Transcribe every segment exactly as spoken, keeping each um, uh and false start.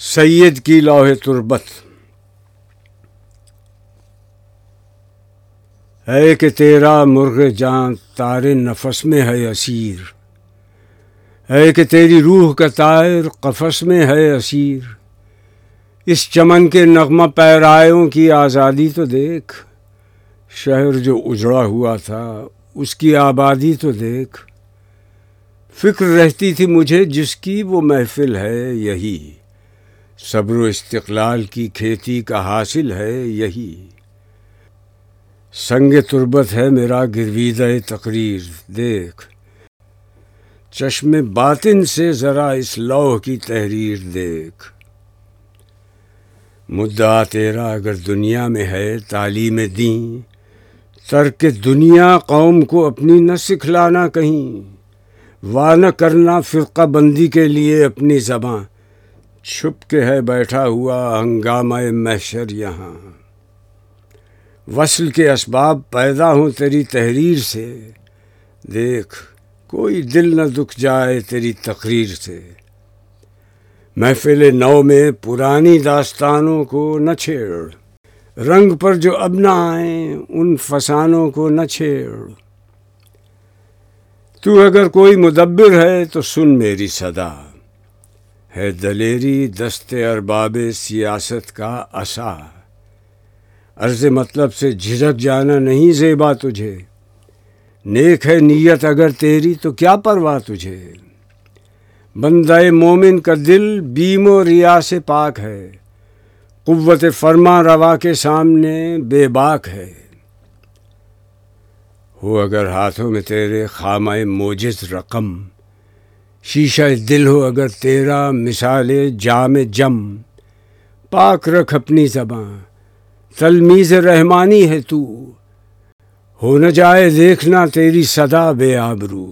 سید کی لوح تربت. ہے کہ تیرا مرغ جان تارے نفس میں ہے اسیر، ہے کہ تیری روح کا طائر قفس میں ہے اسیر. اس چمن کے نغمہ پیرایوں کی آزادی تو دیکھ، شہر جو اجڑا ہوا تھا اس کی آبادی تو دیکھ. فکر رہتی تھی مجھے جس کی وہ محفل ہے یہی، صبر و استقلال کی کھیتی کا حاصل ہے یہی. سنگ تربت ہے میرا گرویدہ تقریر، دیکھ چشم باطن سے ذرا اس لوح کی تحریر دیکھ. مدعا تیرا اگر دنیا میں ہے تعلیم دین، ترک دنیا قوم کو اپنی نہ سکھلانا کہیں. وا نہ کرنا فرقہ بندی کے لیے اپنی زباں، چھپ کے ہے بیٹھا ہوا ہنگامہ محشر یہاں. وصل کے اسباب پیدا ہوں تیری تحریر سے، دیکھ کوئی دل نہ دکھ جائے تیری تقریر سے. محفل نو میں پرانی داستانوں کو نہ چھیڑ، رنگ پر جو اب نہ آئیں ان فسانوں کو نہ چھیڑ. تو اگر کوئی مدبر ہے تو سن میری صدا، ہے دلیری دست ارباب سیاست کا عصا. عرض مطلب سے جھجک جانا نہیں زیبا تجھے، نیک ہے نیت اگر تیری تو کیا پرواہ تجھے. بندہ مومن کا دل بیم و ریا سے پاک ہے، قوت فرما روا کے سامنے بے باک ہے. ہو اگر ہاتھوں میں تیرے خامہ موجز رقم، شیشہ دل ہو اگر تیرا مثال جام جم. پاک رکھ اپنی زباں، تلمیذ رحمانی ہے تو، ہو نہ جائے دیکھنا تیری صدا بے آبرو.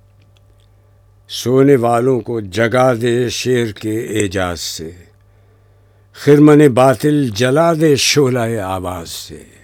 سونے والوں کو جگا دے شعر کے اعجاز سے، خرمن باطل جلا دے شعلہ آواز سے.